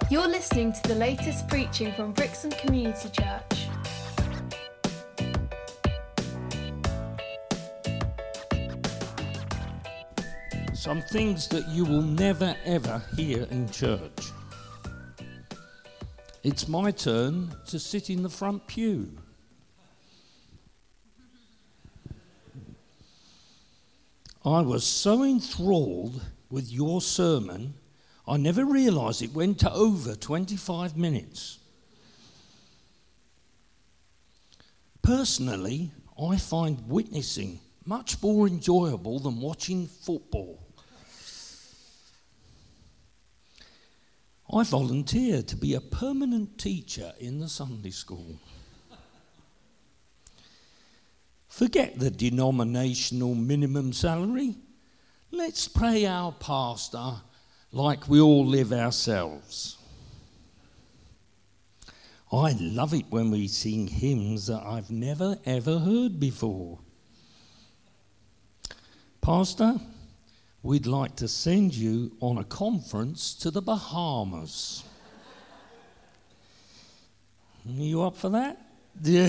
You're listening to the latest preaching from Brixton Community Church. Some things that you will never ever hear in church. It's my turn to sit in the front pew. I was so enthralled with your sermon, I never realised it went to over 25 minutes. Personally, I find witnessing much more enjoyable than watching football. I volunteered to be a permanent teacher in the Sunday school. Forget the denominational minimum salary. Let's pay our pastor like we all live ourselves. I love it when we sing hymns that I've never ever heard before. Pastor, we'd like to send you on a conference to the Bahamas. Are you up for that? Yeah.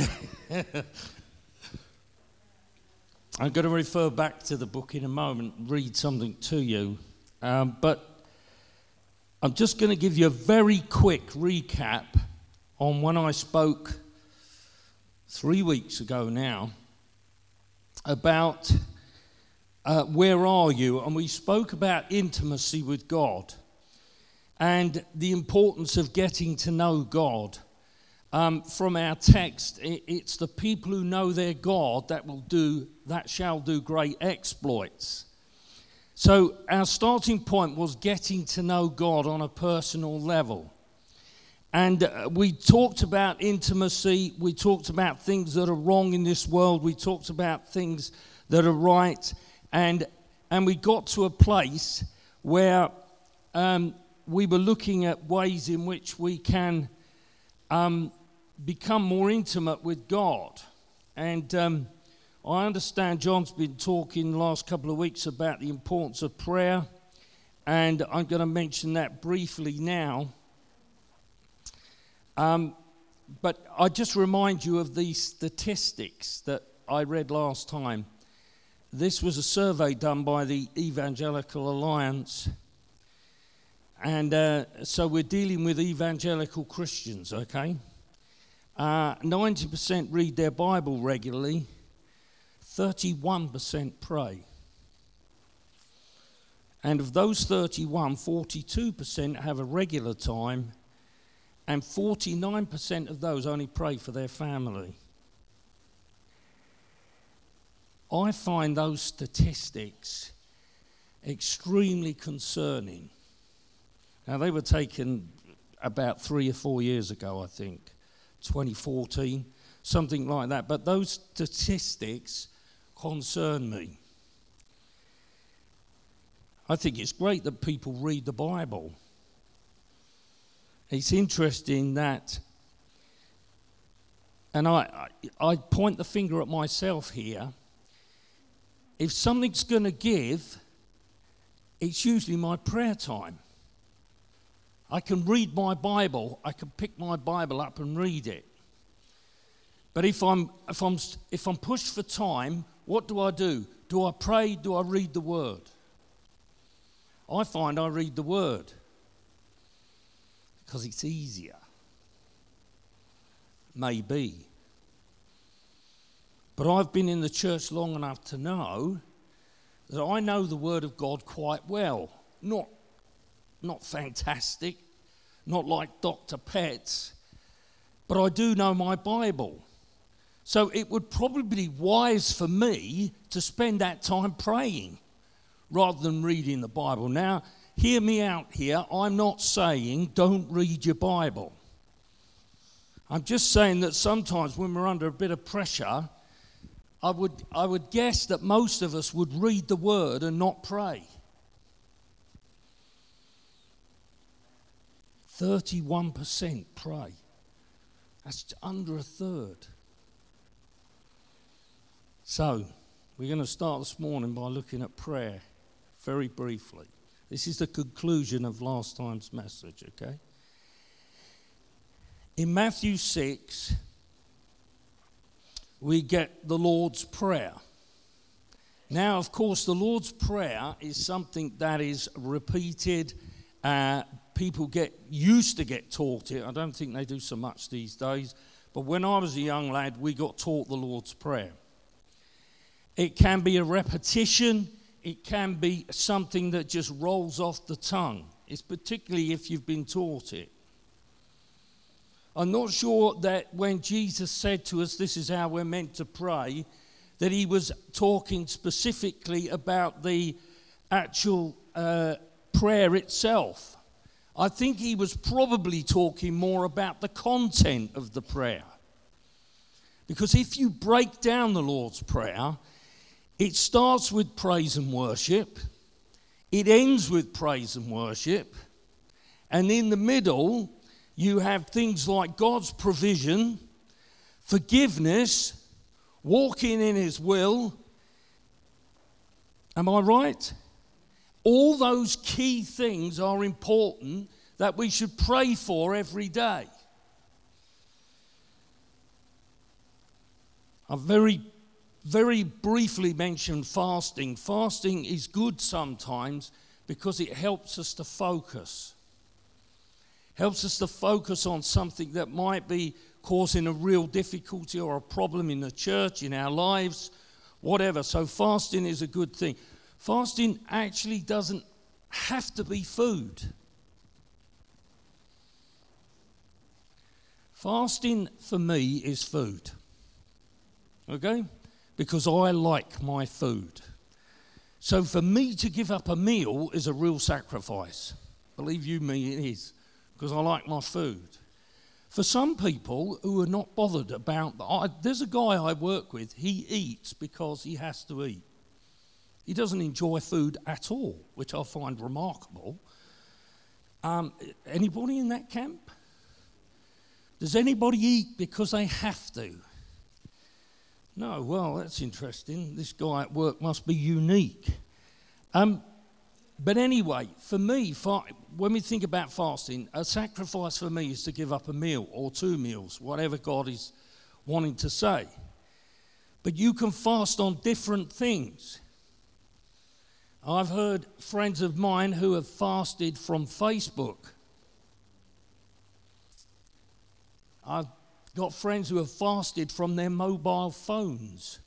I'm going to refer back to the book in a moment, read something to you. But I'm just going to give you a very quick recap on when I spoke 3 weeks ago now about where are you? And we spoke about intimacy with God and the importance of getting to know God. From our text, it's the people who know their God that shall do great exploits. So our starting point was getting to know God on a personal level. And we talked about intimacy, we talked about things that are wrong in this world, we talked about things that are right, and we got to a place where we were looking at ways in which we can become more intimate with God. And I understand John's been talking the last couple of weeks about the importance of prayer, and I'm going to mention that briefly now. But I just remind you of these statistics that I read last time. This was a survey done by the Evangelical Alliance, and so we're dealing with evangelical Christians, okay? 90% read their Bible regularly, 31% pray. And of those 31, 42% have a regular time, and 49% of those only pray for their family. I find those statistics extremely concerning. Now, they were taken about 3 or 4 years ago, I think, 2014, something like that. But those statistics concern me. I think it's great that people read the Bible. It's interesting that, and I point the finger at myself here, if something's going to give, it's usually my prayer time. I can read my Bible, I can pick my Bible up and read it. But if I'm pushed for time, what do? Do I pray? Do I read the Word? I find I read the Word because it's easier. Maybe. But I've been in the church long enough to know that I know the Word of God quite well. Not fantastic, not like Dr. Petts, but I do know my Bible. So it would probably be wise for me to spend that time praying rather than reading the Bible. Now, hear me out here. I'm not saying don't read your Bible. I'm just saying that sometimes when we're under a bit of pressure, I would guess that most of us would read the Word and not pray. 31% pray. That's under a third. So, we're going to start this morning by looking at prayer very briefly. This is the conclusion of last time's message, okay? In Matthew 6, we get the Lord's Prayer. Now, of course, the Lord's Prayer is something that is repeated. People used to get taught it. I don't think they do so much these days. But when I was a young lad, we got taught the Lord's Prayer. It can be a repetition. It can be something that just rolls off the tongue. It's particularly if you've been taught it. I'm not sure that when Jesus said to us, this is how we're meant to pray, that he was talking specifically about the actual prayer itself. I think he was probably talking more about the content of the prayer. Because if you break down the Lord's Prayer, it starts with praise and worship, it ends with praise and worship, and in the middle you have things like God's provision, forgiveness, walking in his will. Am I right? All those key things are important that we should pray for every day. I've very briefly mentioned fasting. Fasting is good sometimes because it helps us to focus. Helps us to focus on something that might be causing a real difficulty or a problem in the church, in our lives, whatever. So fasting is a good thing. Fasting actually doesn't have to be food. Fasting for me is food. Okay? Because I like my food. So for me to give up a meal is a real sacrifice. Believe you me, it is. Because I like my food. For some people who are not bothered about... there's a guy I work with, he eats because he has to eat. He doesn't enjoy food at all, which I find remarkable. Anybody in that camp? Does anybody eat because they have to? No, well, that's interesting. This guy at work must be unique. But anyway, for me, when we think about fasting, a sacrifice for me is to give up a meal or 2 meals, whatever God is wanting to say. But you can fast on different things. I've heard friends of mine who have fasted from Facebook. I've got friends who have fasted from their mobile phones.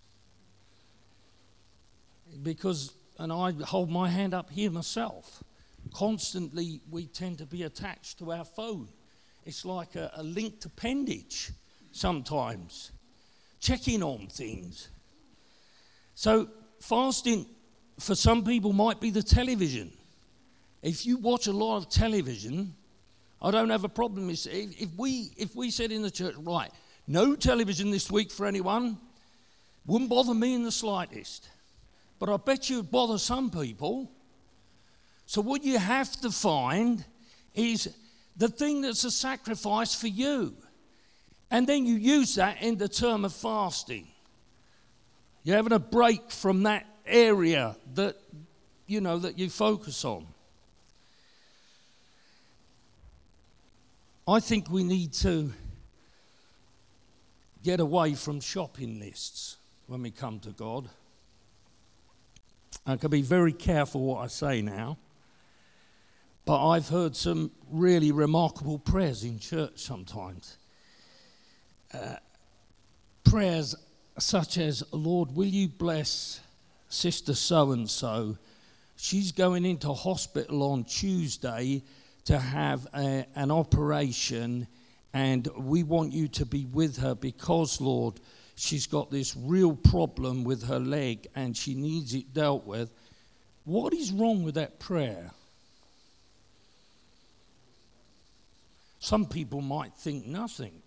And I hold my hand up here myself. Constantly, we tend to be attached to our phone. It's like a linked appendage sometimes, checking on things. So fasting for some people might be the television. If you watch a lot of television, I don't have a problem. If we said in the church, right, no television this week for anyone, wouldn't bother me in the slightest. But I bet you it'd bother some people. So what you have to find is the thing that's a sacrifice for you. And then you use that in the term of fasting. You're having a break from that area that you focus on. I think we need to get away from shopping lists when we come to God. I can be very careful what I say now, but I've heard some really remarkable prayers in church sometimes. Prayers such as, Lord, will you bless Sister so-and-so? She's going into hospital on Tuesday to have an operation, and we want you to be with her because, Lord, she's got this real problem with her leg and she needs it dealt with. What is wrong with that prayer? Some people might think nothing.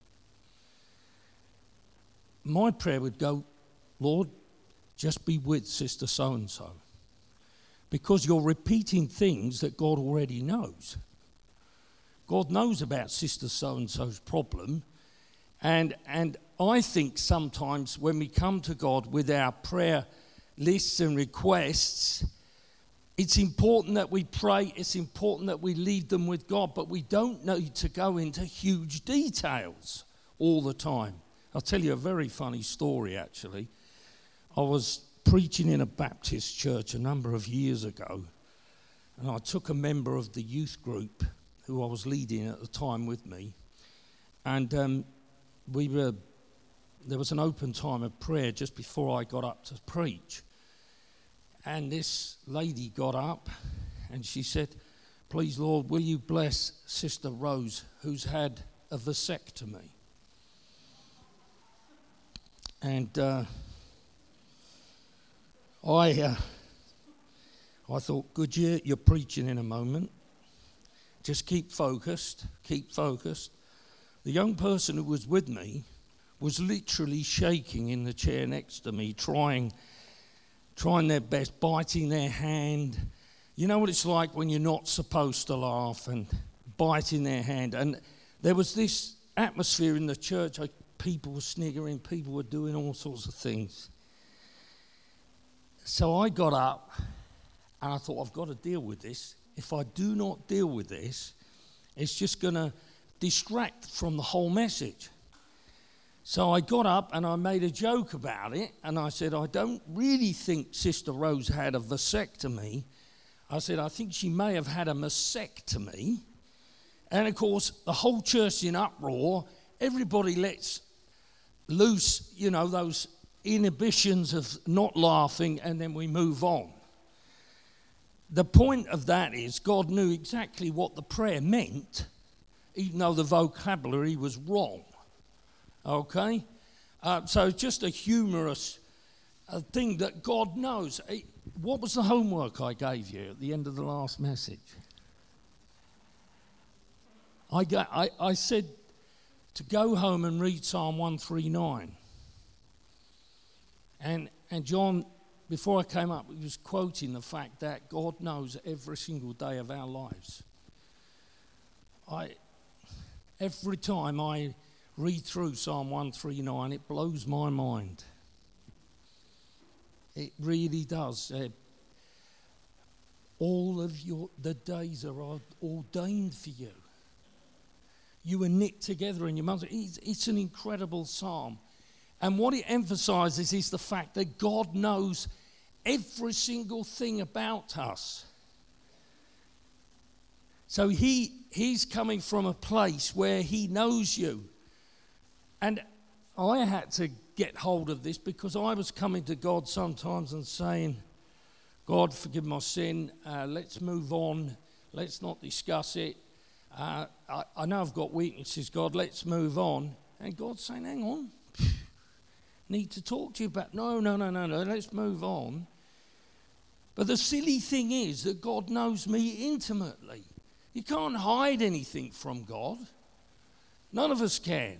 My prayer would go, Lord, just be with Sister so-and-so. Because you're repeating things that God already knows. God knows about Sister so-and-so's problem. And I think sometimes when we come to God with our prayer lists and requests, It's important that we pray. It's important that we leave them with God, but we don't need to go into huge details all the time. I'll tell you a very funny story, actually. I was preaching in a Baptist church a number of years ago, and I took a member of the youth group who I was leading at the time with me, and there was an open time of prayer just before I got up to preach. And this lady got up and she said, "Please, Lord, will you bless Sister Rose, who's had a vasectomy?" And I thought, good, you're preaching in a moment. Just keep focused, keep focused. The young person who was with me was literally shaking in the chair next to me, trying their best, biting their hand. You know what it's like when you're not supposed to laugh, and biting their hand. And there was this atmosphere in the church. People were sniggering, people were doing all sorts of things. So I got up and I thought, I've got to deal with this. If I do not deal with this, it's just going to distract from the whole message. So I got up and I made a joke about it, and I said, I don't really think Sister Rose had a vasectomy. I said, I think she may have had a mastectomy. And of course, the whole church in uproar. Everybody lets loose, those inhibitions of not laughing, and then we move on. The point of that is God knew exactly what the prayer meant, even though the vocabulary was wrong. Okay? So it's just a humorous thing that God knows. What was the homework I gave you at the end of the last message? I said to go home and read Psalm 139. And John, before I came up, he was quoting the fact that God knows every single day of our lives. Every time I read through Psalm 139, it blows my mind. It really does. All of the days are ordained for you. You were knit together in your mother. It's an incredible psalm. And what it emphasizes is the fact that God knows every single thing about us. So he's coming from a place where he knows you. And I had to get hold of this because I was coming to God sometimes and saying, God, forgive my sin, let's move on, let's not discuss it. I know I've got weaknesses, God, let's move on. And God's saying, hang on, need to talk to you about, no, let's move on. But the silly thing is that God knows me intimately. You can't hide anything from God. None of us can.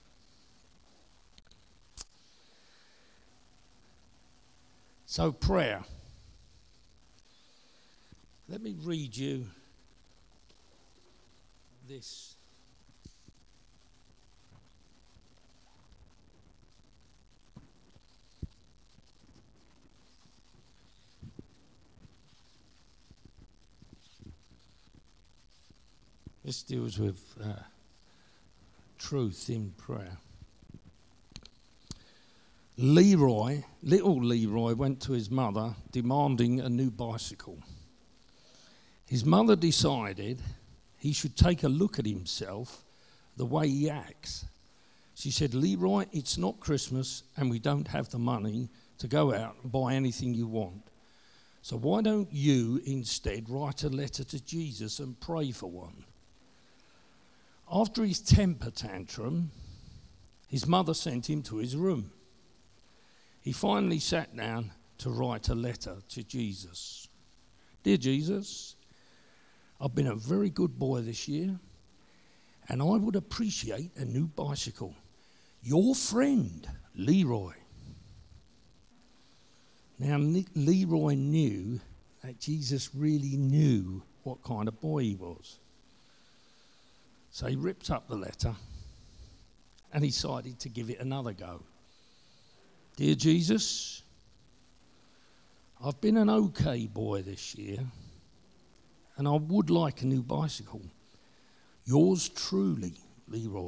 So prayer. Let me read you this. This deals with truth in prayer. Little Leroy went to his mother demanding a new bicycle. His mother decided he should take a look at himself, the way he acts. She said, Leroy, it's not Christmas and we don't have the money to go out and buy anything you want. So why don't you instead write a letter to Jesus and pray for one? After his temper tantrum, his mother sent him to his room. He finally sat down to write a letter to Jesus. Dear Jesus, I've been a very good boy this year, and I would appreciate a new bicycle. Your friend, Leroy. Now, Leroy knew that Jesus really knew what kind of boy he was. So he ripped up the letter and he decided to give it another go. Dear Jesus, I've been an okay boy this year, and I would like a new bicycle. Yours truly, Leroy.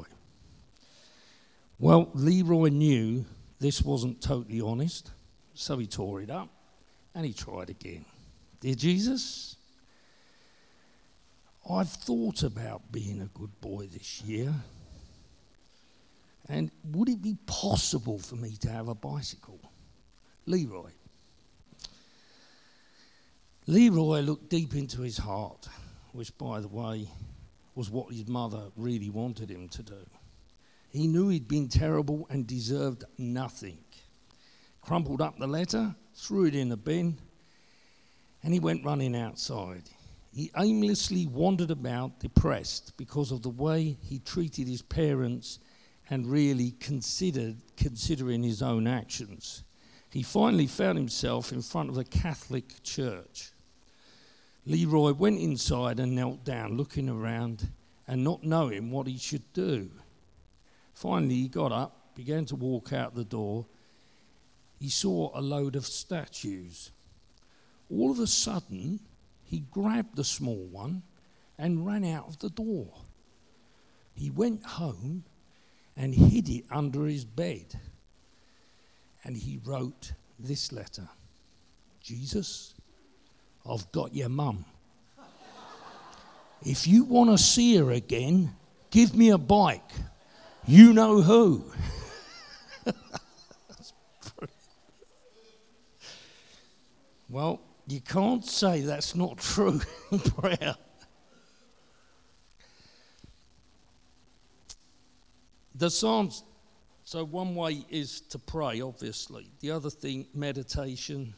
Well, Leroy knew this wasn't totally honest, so he tore it up and he tried again. Dear Jesus, I've thought about being a good boy this year, and would it be possible for me to have a bicycle? Leroy. Leroy looked deep into his heart, which, by the way, was what his mother really wanted him to do. He knew he'd been terrible and deserved nothing. Crumpled up the letter, threw it in the bin, and he went running outside. He aimlessly wandered about, depressed because of the way he treated his parents and really considering his own actions. He finally found himself in front of a Catholic church. Leroy went inside and knelt down, looking around and not knowing what he should do. Finally, he got up, began to walk out the door. He saw a load of statues. All of a sudden, he grabbed the small one and ran out of the door. He went home and hid it under his bed. And he wrote this letter. Jesus, I've got your mum. If you want to see her again, give me a bike. You know who. Well, you can't say that's not true in prayer. The Psalms, so one way is to pray, obviously. The other thing, meditation.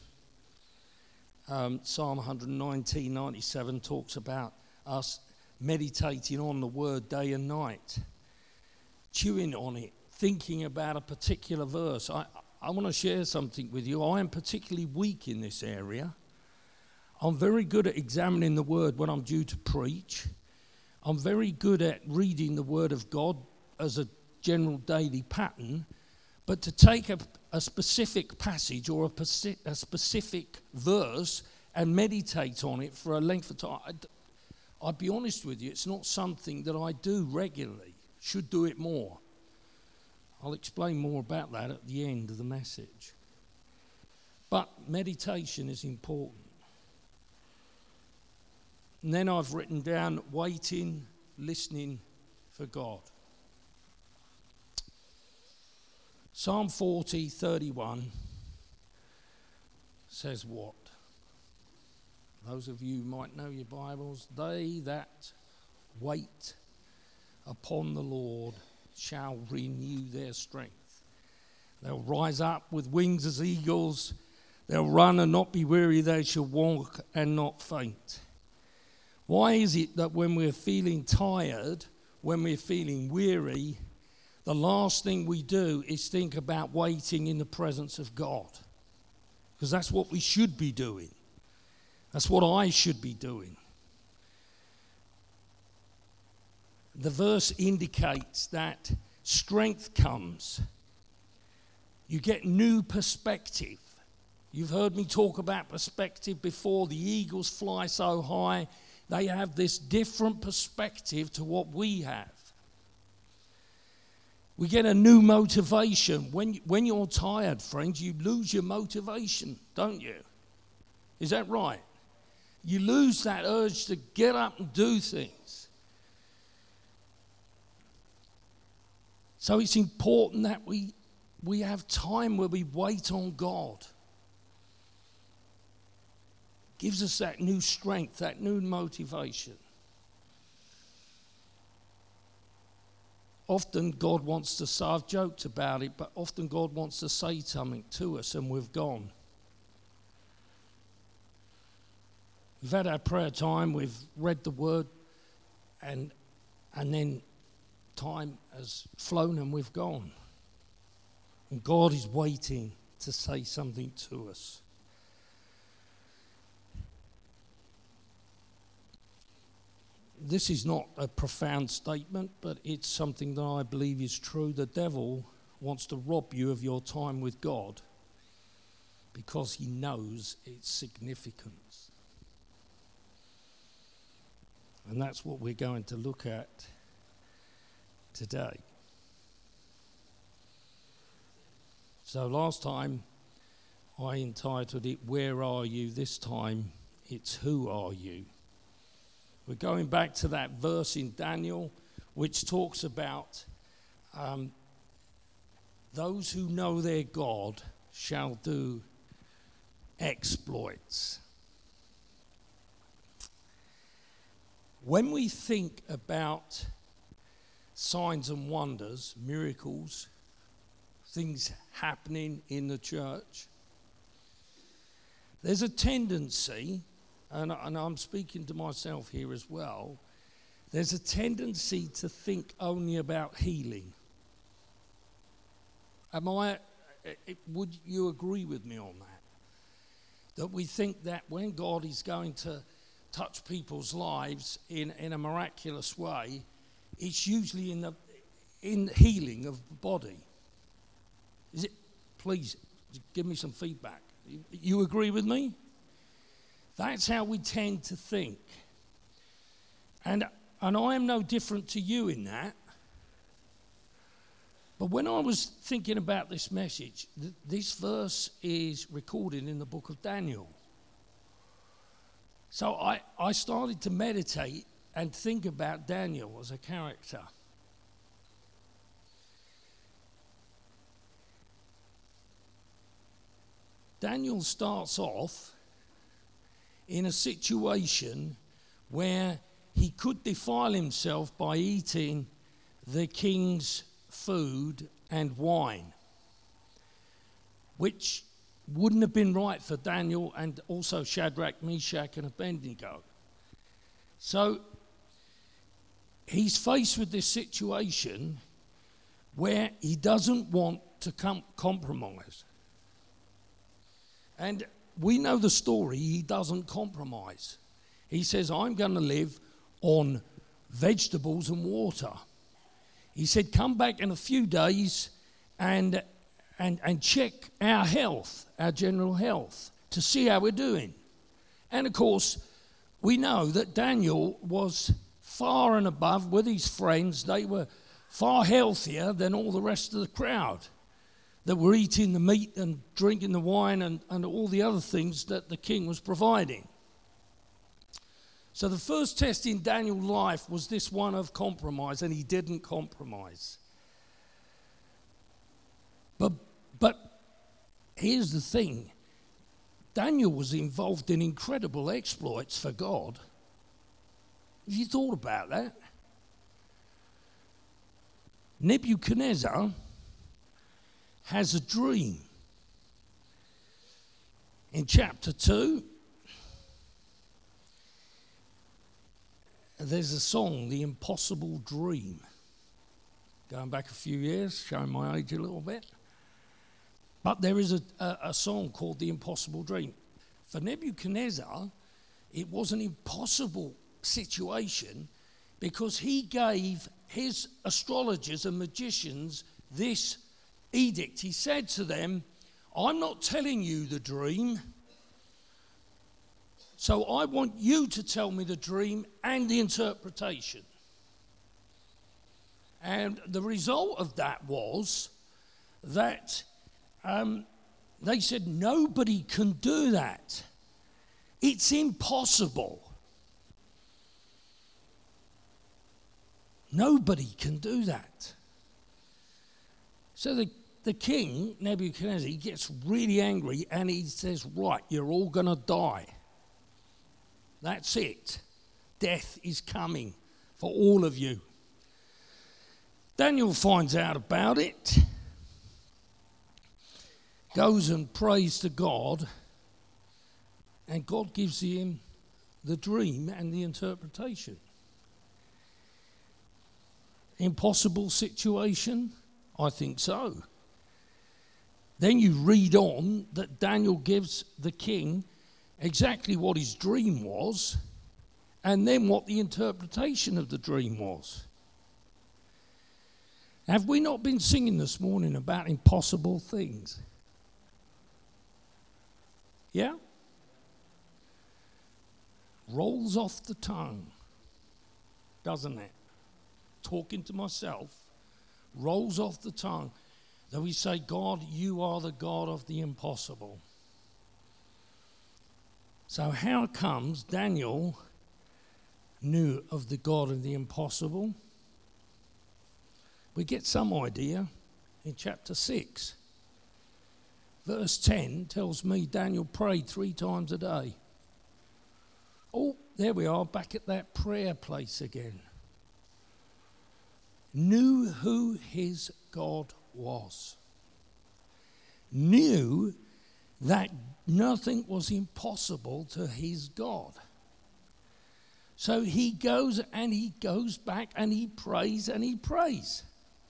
Psalm 119:97 talks about us meditating on the word day and night, chewing on it, thinking about a particular verse. I want to share something with you. I am particularly weak in this area. I'm very good at examining the word when I'm due to preach. I'm very good at reading the word of God as a general daily pattern, but to take a specific passage or a specific verse and meditate on it for a length of time, I'll be honest with you, it's not something that I do regularly. Should do it more. I'll explain more about that at the end of the message. But meditation is important. And then I've written down waiting, listening for God. Psalm 40:31 says what? Those of you who might know your Bibles, they that wait upon the Lord shall renew their strength. They'll rise up with wings as eagles. They'll run and not be weary. They shall walk and not faint. Why is it that when we're feeling tired, when we're feeling weary, the last thing we do is think about waiting in the presence of God? Because that's what we should be doing. That's what I should be doing. The verse indicates that strength comes. You get new perspective. You've heard me talk about perspective before. The eagles fly so high. They have this different perspective to what we have. We get a new motivation. When you're tired, friends, you lose your motivation, don't you? Is that right? You lose that urge to get up and do things. So it's important that we have time where we wait on God. Gives us that new strength, that new motivation. Often God wants to say, I've joked about it, but often God wants to say something to us and we've gone. We've had our prayer time, we've read the word, and then time has flown and we've gone. And God is waiting to say something to us. This is not a profound statement, but it's something that I believe is true. The devil wants to rob you of your time with God. because he knows its significance. And that's what we're going to look at today. So last time I entitled it, Where Are You? This time it's Who Are You? We're going back to that verse in Daniel which talks about those who know their God shall do exploits. When we think about signs and wonders, miracles, things happening in the church, there's a tendency, and I'm speaking to myself here as well, there's a tendency to think only about healing. Would you agree with me on that? That we think that when God is going to touch people's lives in a miraculous way, it's usually in the healing of the body. Is it? Please give me some feedback. You agree with me? That's how we tend to think. And I am no different to you in that. But when I was thinking about this message, this verse is recorded in the book of Daniel. So I started to meditate and think about Daniel as a character. Daniel starts off in a situation where he could defile himself by eating the king's food and wine, which wouldn't have been right for Daniel and also Shadrach, Meshach, and Abednego. So he's faced with this situation where he doesn't want to compromise. And we know the story, he doesn't compromise. He says, I'm going to live on vegetables and water. He said, come back in a few days and check our health, our general health, to see how we're doing. And of course, we know that Daniel was far and above with his friends. They were far healthier than all the rest of the crowd that were eating the meat and drinking the wine and all the other things that the king was providing. So the first test in Daniel's life was this one of compromise, and he didn't compromise. But here's the thing. Daniel was involved in incredible exploits for God. Have you thought about that? Nebuchadnezzar has a dream. In chapter 2, there's a song, The Impossible Dream. Going back a few years, showing my age a little bit. But there is a song called The Impossible Dream. For Nebuchadnezzar, it was an impossible situation because he gave his astrologers and magicians this edict. He said to them, I'm not telling you the dream, so I want you to tell me the dream and the interpretation. And the result of that was that they said, nobody can do that. It's impossible. Nobody can do that. So the king, Nebuchadnezzar, he gets really angry and he says, right, you're all going to die. That's it. Death is coming for all of you. Daniel finds out about it, goes and prays to God, and God gives him the dream and the interpretation. Impossible situation? I think so. Then you read on that Daniel gives the king exactly what his dream was, and then what the interpretation of the dream was. Have we not been singing this morning about impossible things? Yeah? Rolls off the tongue, doesn't it? Talking to myself, rolls off the tongue. That we say, God, you are the God of the impossible. So how comes Daniel knew of the God of the impossible? We get some idea in chapter 6. Verse 10 tells me Daniel prayed 3 times a day. Oh, there we are, back at that prayer place again. Knew who his God was. Knew that nothing was impossible to his God. So he goes and he goes back and he prays and he prays.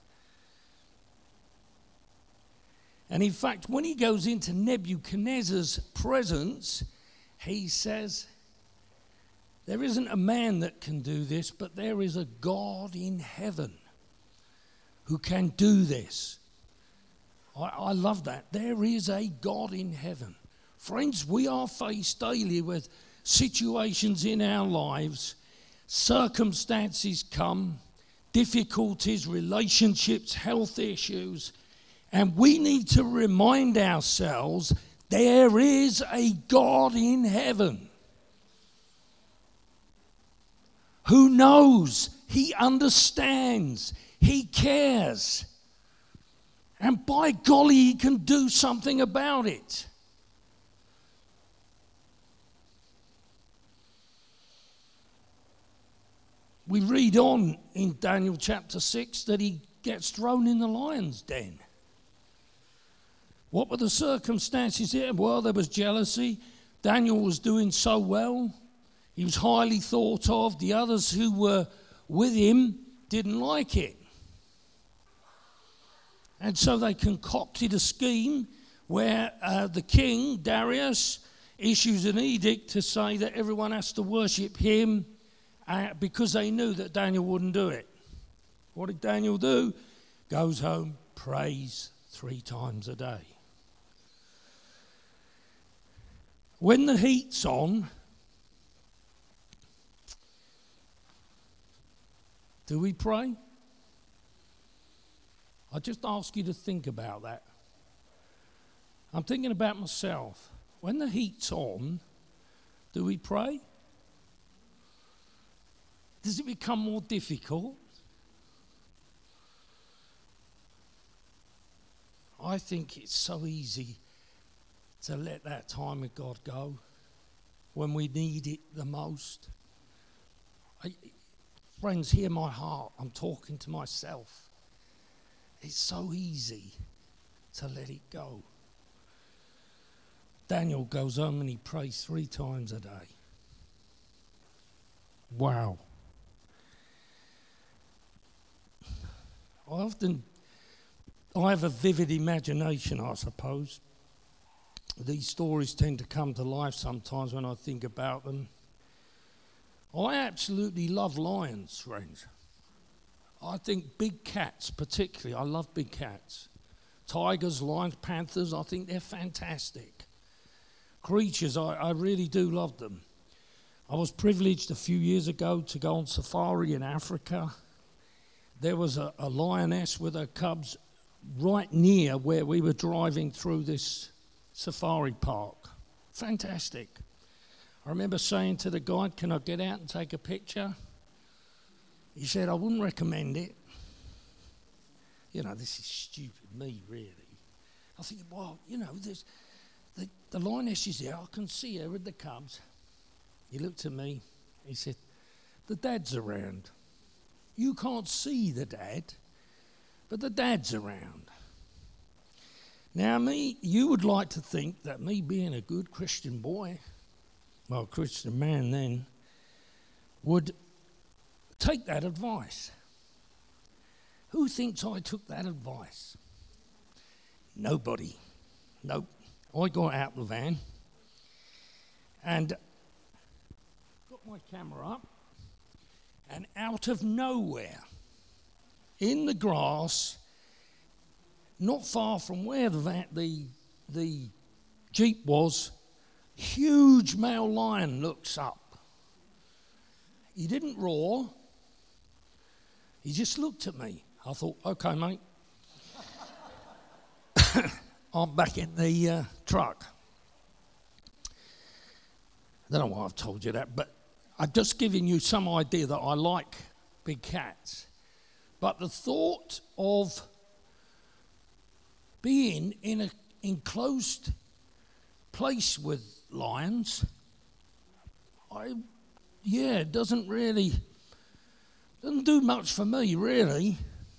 And in fact, when he goes into Nebuchadnezzar's presence, he says, there isn't a man that can do this, but there is a God in heaven who can do this. I love that. There is a God in heaven. Friends, we are faced daily with situations in our lives. Circumstances come, difficulties, relationships, health issues. And we need to remind ourselves there is a God in heaven who knows, he understands, he cares. And by golly, he can do something about it. We read on in Daniel chapter 6 that he gets thrown in the lion's den. What were the circumstances here? Well, there was jealousy. Daniel was doing so well. He was highly thought of. The others who were with him didn't like it. And so they concocted a scheme where the king, Darius, issues an edict to say that everyone has to worship him because they knew that Daniel wouldn't do it. What did Daniel do? Goes home, prays 3 times a day. When the heat's on, do we pray? I just ask you to think about that. I'm thinking about myself. When the heat's on, do we pray? Does it become more difficult? I think it's so easy to let that time with God go when we need it the most. Friends, hear my heart. I'm talking to myself. It's so easy to let it go. Daniel goes home and he prays 3 times a day. Wow. I have a vivid imagination, I suppose. These stories tend to come to life sometimes when I think about them. I absolutely love lions, friends. I think big cats particularly. I love big cats. Tigers, lions, panthers, I think they're fantastic. Creatures, I really do love them. I was privileged a few years ago to go on safari in Africa. There was a lioness with her cubs right near where we were driving through this safari park. Fantastic. I remember saying to the guide, can I get out and take a picture? He said, I wouldn't recommend it. You know, this is stupid me, really. I think, well, you know, there's the lioness is there. I can see her with the cubs. He looked at me. He said, the dad's around. You can't see the dad, but the dad's around. Now, you would like to think that me being a good Christian boy, well, Christian man then, would take that advice. Who thinks I took that advice? Nobody. Nope. I got out the van and got my camera up, and out of nowhere, in the grass, not far from where the Jeep was, huge male lion looks up. He didn't roar. He just looked at me. I thought, okay, mate. I'm back in the truck. I don't know why I've told you that, but I've just given you some idea that I like big cats. But the thought of being in an enclosed place with lions, it doesn't do much for me, really.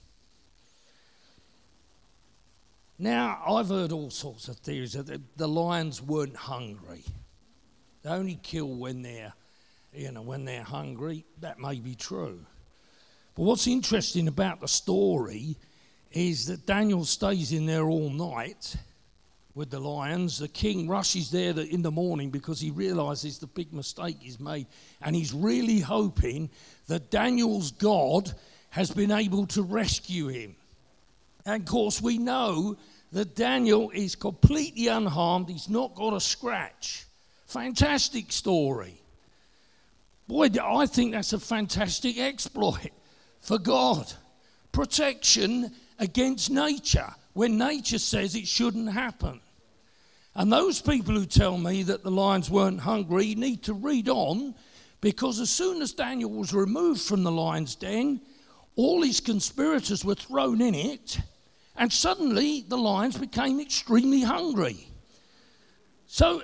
Now, I've heard all sorts of theories that the lions weren't hungry. They only kill when they're hungry. That may be true. But what's interesting about the story is that Daniel stays in there all night with the lions. The king rushes there in the morning because he realizes the big mistake he's made, and he's really hoping that Daniel's God has been able to rescue him. And of course we know that Daniel is completely unharmed. He's not got a scratch. Fantastic story. Boy, I think that's a fantastic exploit for God. Protection against nature when nature says it shouldn't happen. And those people who tell me that the lions weren't hungry need to read on, because as soon as Daniel was removed from the lion's den, all his conspirators were thrown in it, and suddenly the lions became extremely hungry. So,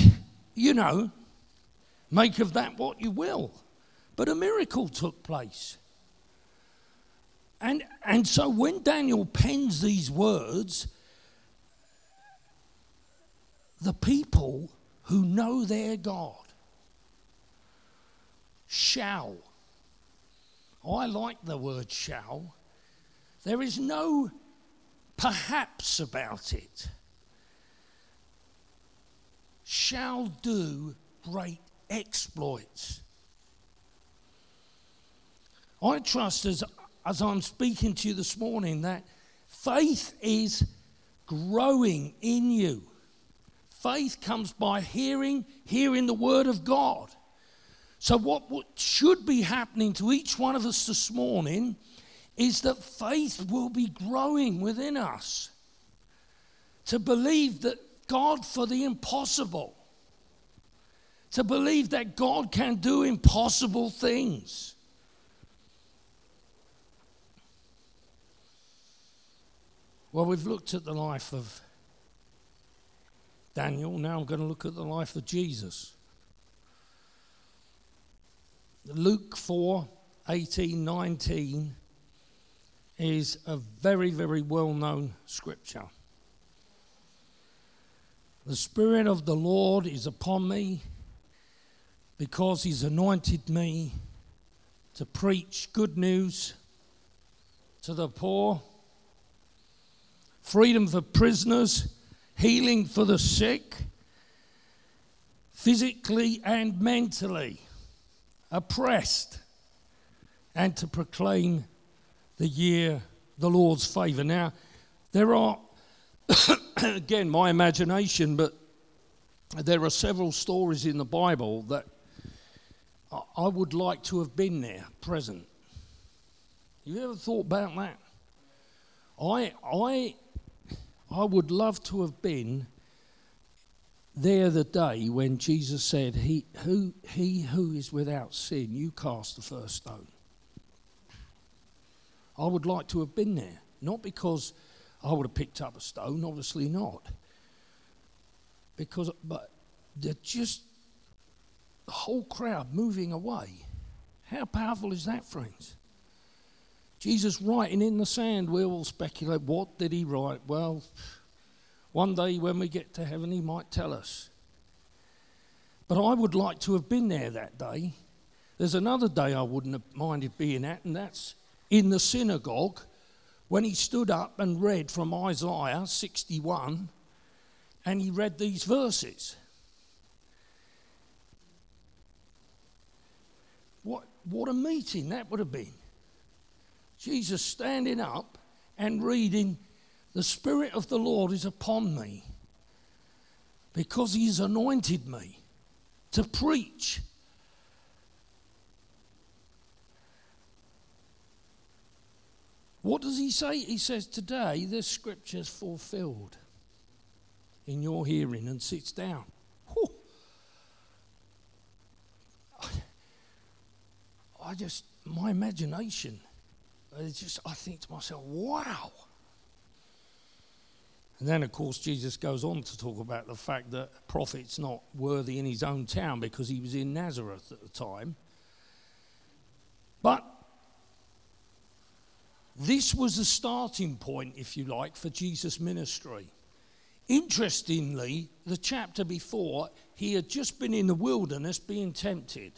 make of that what you will. But a miracle took place. And so when Daniel pens these words, the people who know their God shall. I like the word shall. There is no perhaps about it. Shall do great exploits. I trust as I'm speaking to you this morning that faith is growing in you. Faith comes by hearing the word of God. So what should be happening to each one of us this morning is that faith will be growing within us to believe that God for the impossible, to believe that God can do impossible things. Well, we've looked at the life of Daniel. Now I'm going to look at the life of Jesus. Luke 4:18-19 is a very, very well-known scripture. The Spirit of the Lord is upon me because he's anointed me to preach good news to the poor, freedom for prisoners, healing for the sick, physically and mentally oppressed, and to proclaim the Lord's favour. Now, there are, again, my imagination, but there are several stories in the Bible that I would like to have been there, present. You ever thought about that? I would love to have been there the day when Jesus said, he who is without sin, you cast the first stone. I would like to have been there. Not because I would have picked up a stone, obviously not. But just the whole crowd moving away. How powerful is that, friends? Jesus writing in the sand, we all speculate, what did he write? Well, one day when we get to heaven, he might tell us. But I would like to have been there that day. There's another day I wouldn't have minded being at, and that's in the synagogue when he stood up and read from Isaiah 61, and he read these verses. What a meeting that would have been. Jesus standing up and reading, "The Spirit of the Lord is upon me, because he's anointed me to preach. What does he say? He says, today the scripture's fulfilled in your hearing, and sits down. Whew. My imagination, I think to myself, wow. And then, of course, Jesus goes on to talk about the fact that a prophet's not worthy in his own town because he was in Nazareth at the time. But this was the starting point, if you like, for Jesus' ministry. Interestingly, the chapter before, he had just been in the wilderness being tempted.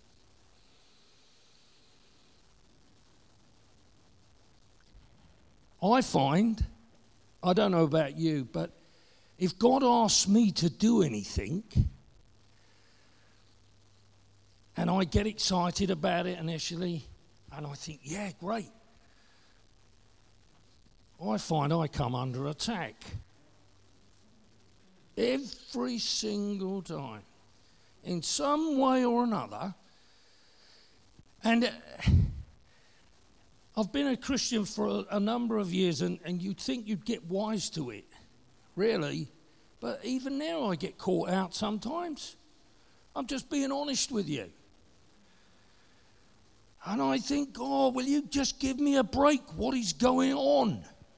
I find, I don't know about you, but if God asks me to do anything, and I get excited about it initially, and I think, yeah, great, I find I come under attack. Every single time. In some way or another. And I've been a Christian for a number of years, and you'd think you'd get wise to it, really. But even now I get caught out sometimes. I'm just being honest with you. And I think, God, will you just give me a break? What is going on?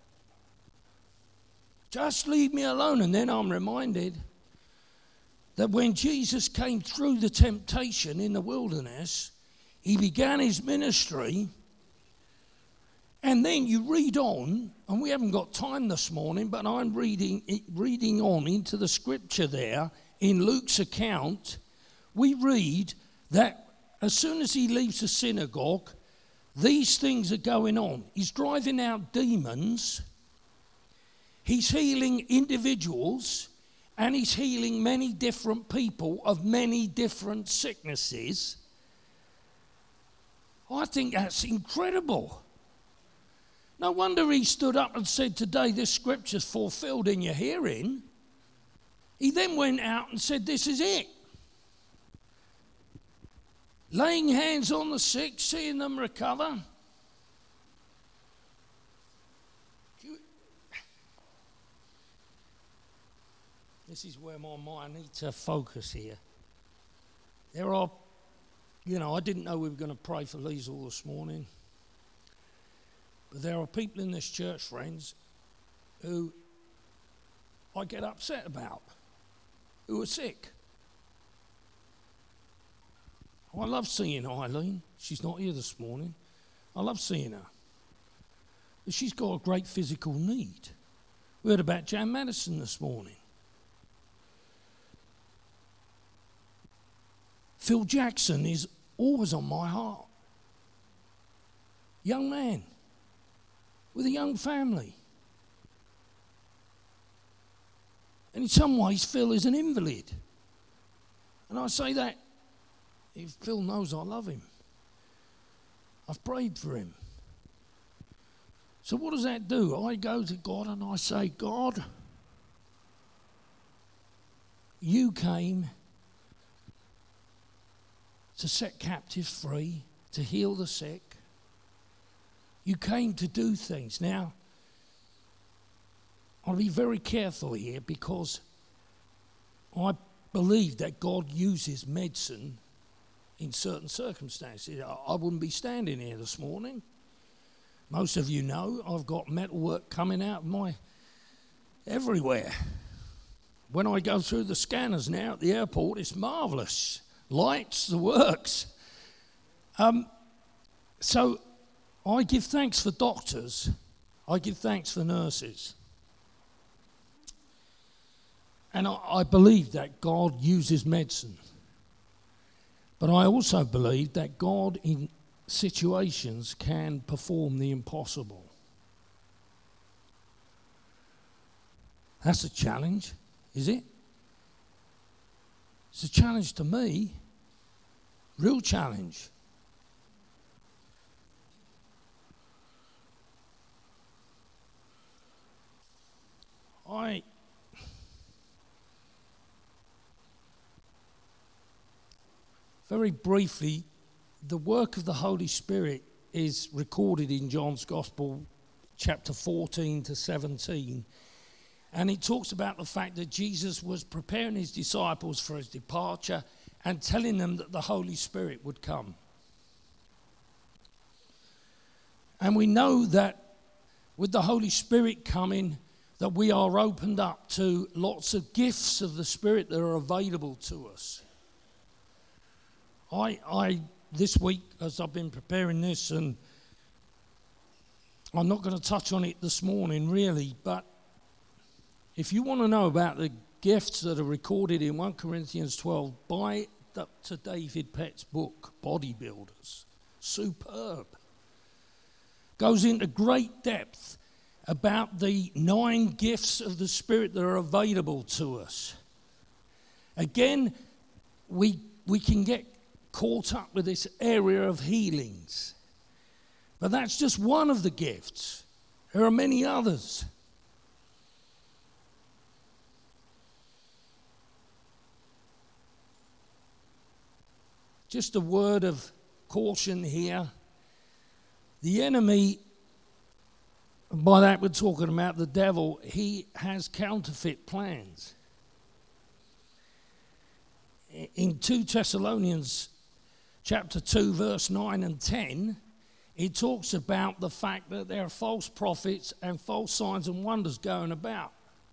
Just leave me alone. And then I'm reminded that when Jesus came through the temptation in the wilderness, he began his ministry. And then you read on, and we haven't got time this morning, but I'm reading on into the scripture there in Luke's account. We read that as soon as he leaves the synagogue, these things are going on. He's driving out demons. He's healing individuals, and he's healing many different people of many different sicknesses. I think that's incredible. No wonder he stood up and said, today this scripture's fulfilled in your hearing. He then went out and said, this is it. Laying hands on the sick, seeing them recover. This is where my mind needs to focus here. There are, I didn't know we were going to pray for Liesl this morning. But there are people in this church, friends, who I get upset about, who are sick. I love seeing Eileen. She's not here this morning. I love seeing her. But she's got a great physical need. We heard about Jan Madison this morning. Phil Jackson is always on my heart. Young man with a young family. And in some ways, Phil is an invalid. And I say that if Phil knows I love him. I've prayed for him. So what does that do? I go to God and I say, God, you came to set captives free, to heal the sick. You came to do things. Now, I'll be very careful here because I believe that God uses medicine in certain circumstances. I wouldn't be standing here this morning. Most of you know I've got metalwork coming out of everywhere. When I go through the scanners now at the airport, it's marvellous. Lights, the works. So I give thanks for doctors. I give thanks for nurses. And I believe that God uses medicine. But I also believe that God in situations can perform the impossible. That's a challenge, is it? It's a challenge to me. Real challenge. very briefly, the work of the Holy Spirit is recorded in John's Gospel, chapter 14 to 17. And it talks about the fact that Jesus was preparing his disciples for his departure and telling them that the Holy Spirit would come. And we know that with the Holy Spirit coming, that we are opened up to lots of gifts of the Spirit that are available to us. I this week, as I've been preparing this, and I'm not going to touch on it this morning really, but if you want to know about the gifts that are recorded in 1 Corinthians 12, buy to David Pett's book, Bodybuilders. Superb. Goes into great depth about the 9 gifts of the Spirit that are available to us. Again, we can get caught up with this area of healings. But that's just one of the gifts. There are many others. Just a word of caution here. The enemy, by that we're talking about the devil, he has counterfeit plans. In 2 Thessalonians chapter 2, verse 9 and 10, it talks about the fact that there are false prophets and false signs and wonders going about.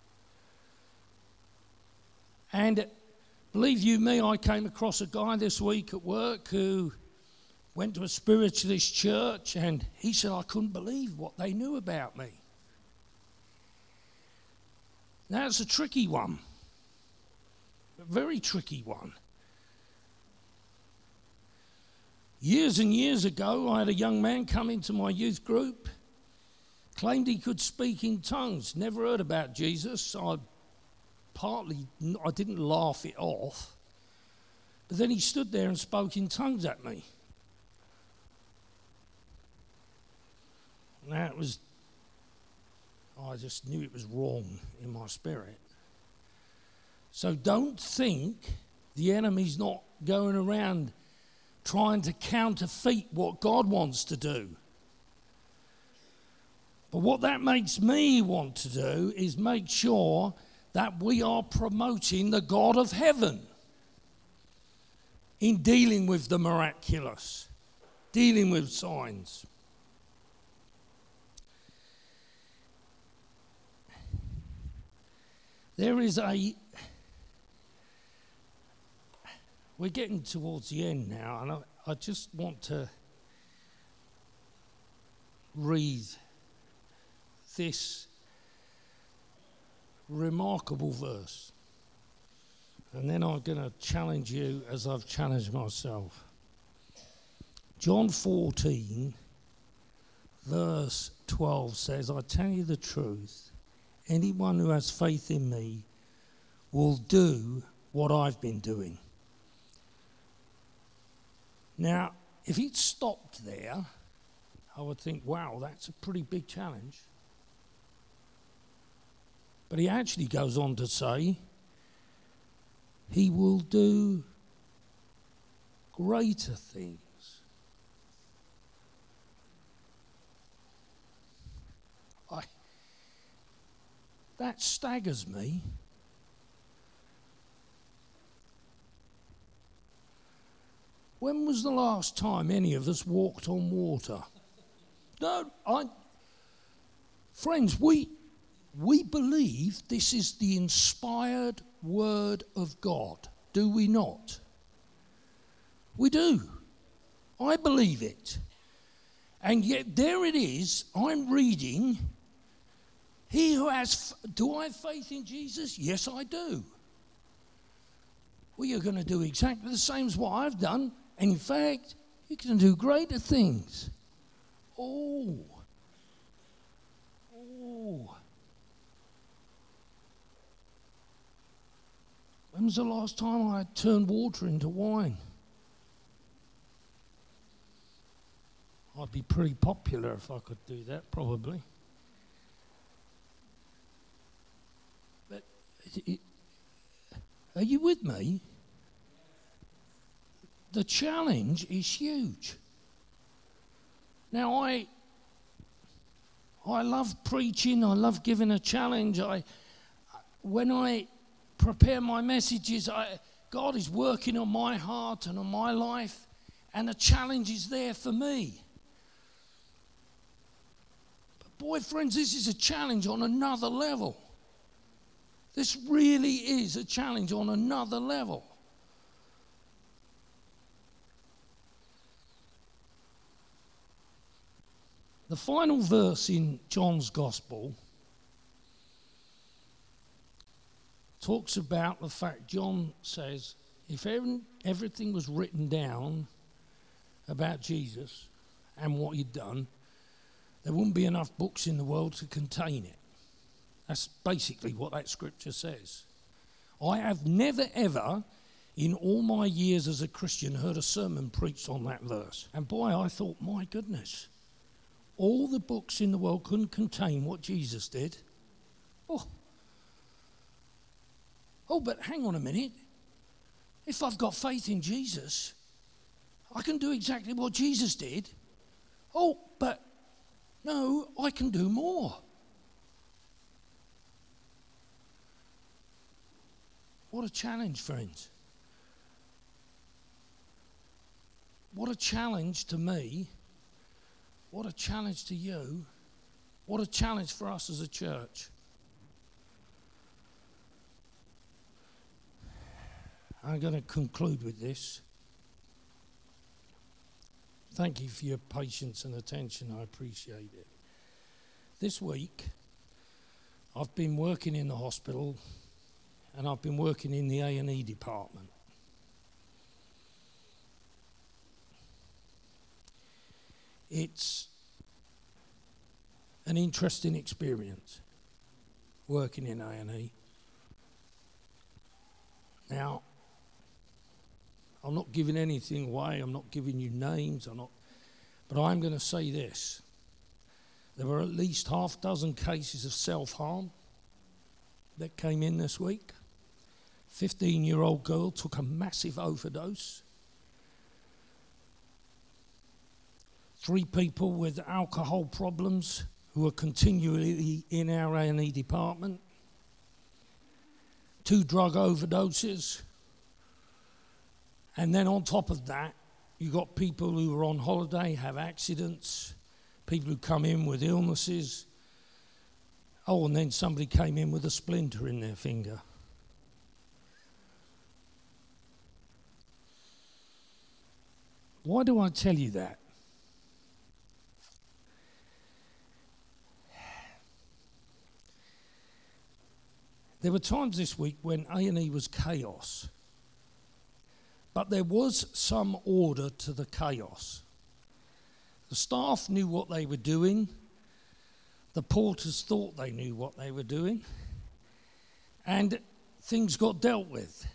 And believe you me, I came across a guy this week at work who went to a spiritualist church, and he said, I couldn't believe what they knew about me. Now, it's a tricky one, a very tricky one. Years and years ago, I had a young man come into my youth group, claimed he could speak in tongues, never heard about Jesus. I didn't laugh it off, but then he stood there and spoke in tongues at me. Now I just knew it was wrong in my spirit. So don't think the enemy's not going around trying to counterfeit what God wants to do. But what that makes me want to do is make sure that we are promoting the God of heaven in dealing with the miraculous, dealing with signs. We're getting towards the end now, and I just want to read this remarkable verse. And then I'm going to challenge you as I've challenged myself. John 14, verse 12 says, I tell you the truth, anyone who has faith in me will do what I've been doing. Now, if he'd stopped there, I would think, wow, that's a pretty big challenge. But he actually goes on to say, he will do greater things. That staggers me. When was the last time any of us walked on water? Friends, we believe this is the inspired word of God, do we not? We do. I believe it. And yet there it is, I'm reading, do I have faith in Jesus? Yes, I do. Well, you're going to do exactly the same as what I've done. And in fact, you can do greater things. Oh. When was the last time I turned water into wine? I'd be pretty popular if I could do that, probably. But are you with me? the challenge is huge. Now, I love preaching. I love giving a challenge. When I prepare my messages, God is working on my heart and on my life, and the challenge is there for me. But boy, friends, this is a challenge on another level. This really is a challenge on another level. The final verse in John's Gospel talks about the fact, John says, if everything was written down about Jesus and what he'd done, there wouldn't be enough books in the world to contain it. That's basically what that scripture says. I have never ever, in all my years as a Christian, heard a sermon preached on that verse. And boy, I thought, my goodness, all the books in the world couldn't contain what Jesus did. Oh, but hang on a minute. If I've got faith in Jesus, I can do exactly what Jesus did. Oh, but no, I can do more. What a challenge, friends. What a challenge to me. What a challenge to you. What a challenge for us as a church. I'm going to conclude with this. Thank you for your patience and attention. I appreciate it. This week, I've been working in the hospital, and I've been working in the A&E department. It's an interesting experience, working in A&E. Now, I'm not giving anything away. I'm not giving you names. But I'm going to say this. There were at least half a dozen cases of self-harm that came in this week. 15-year-old girl took a massive overdose. 3 people with alcohol problems who are continually in our A&E department. 2 drug overdoses. And then on top of that, you got people who are on holiday, have accidents, people who come in with illnesses. Oh, and then somebody came in with a splinter in their finger. Why do I tell you that? There were times this week when A&E was chaos. But there was some order to the chaos. The staff knew what they were doing. The porters thought they knew what they were doing. And things got dealt with.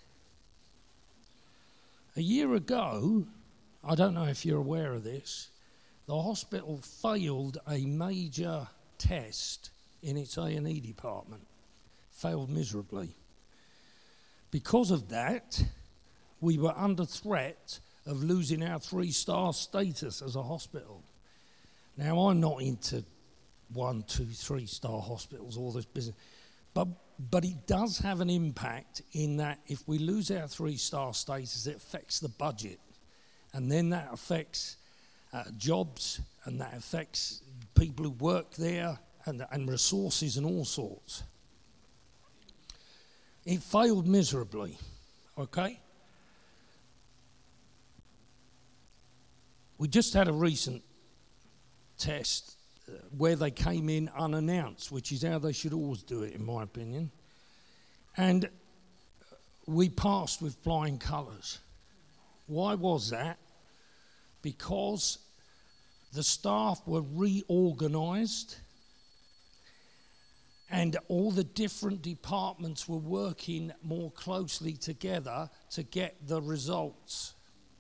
A year ago, I don't know if you're aware of this, the hospital failed a major test in its A&E department. Failed miserably. Because of that, we were under threat of losing our 3-star status as a hospital. Now, I'm not into 1, 2, 3-star hospitals, all this business. But it does have an impact in that if we lose our 3-star status, it affects the budget. And then that affects jobs, and that affects people who work there, and resources and all sorts. It failed miserably, okay? We just had a recent test where they came in unannounced, which is how they should always do it, in my opinion. And we passed with flying colours. Why was that? Because the staff were reorganised and all the different departments were working more closely together to get the results.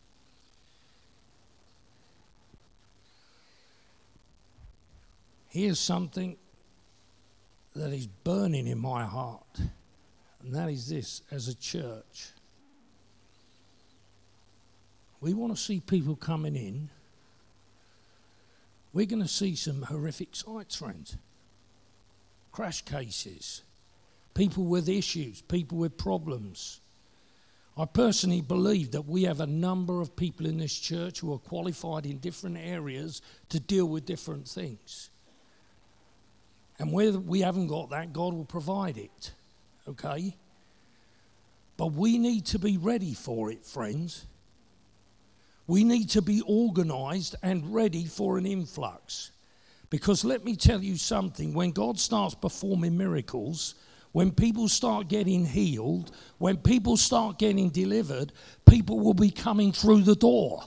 Here's something that is burning in my heart, and that is this: as a church, we want to see people coming in. We're going to see some horrific sights, friends. Crash cases, people with issues, people with problems. I personally believe that we have a number of people in this church who are qualified in different areas to deal with different things. And where we haven't got that, God will provide it, okay? But we need to be ready for it, friends. We need to be organized and ready for an influx. Because let me tell you something, when God starts performing miracles, when people start getting healed, when people start getting delivered, people will be coming through the door.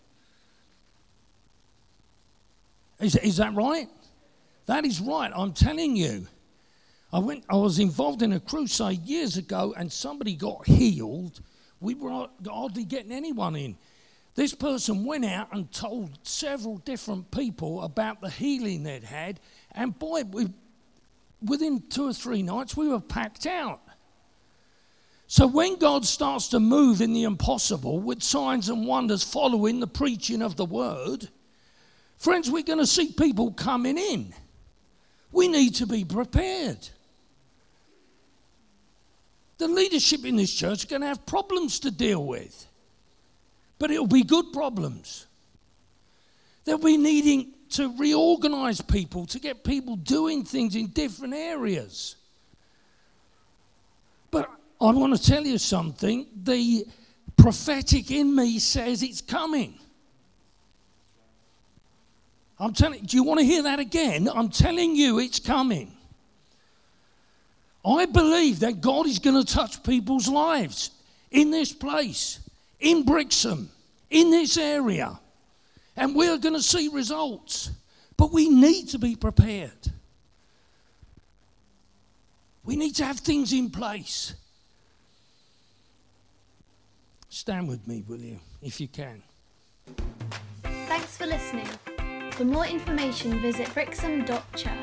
Is that right? That is right, I'm telling you. I was involved in a crusade years ago and somebody got healed. We were hardly getting anyone in. This person went out and told several different people about the healing they'd had, and boy, within 2 or 3 nights, we were packed out. So when God starts to move in the impossible with signs and wonders following the preaching of the word, friends, we're going to see people coming in. We need to be prepared. The leadership in this church are going to have problems to deal with. But it'll be good problems. They'll be needing to reorganize people, to get people doing things in different areas. But I want to tell you something. The prophetic in me says it's coming. I'm telling you, do you want to hear that again? I'm telling you it's coming. I believe that God is going to touch people's lives in this place, in Brixham, in this area. And we're going to see results. But we need to be prepared. We need to have things in place. Stand with me, will you, if you can. Thanks for listening. For more information, visit brixham.church.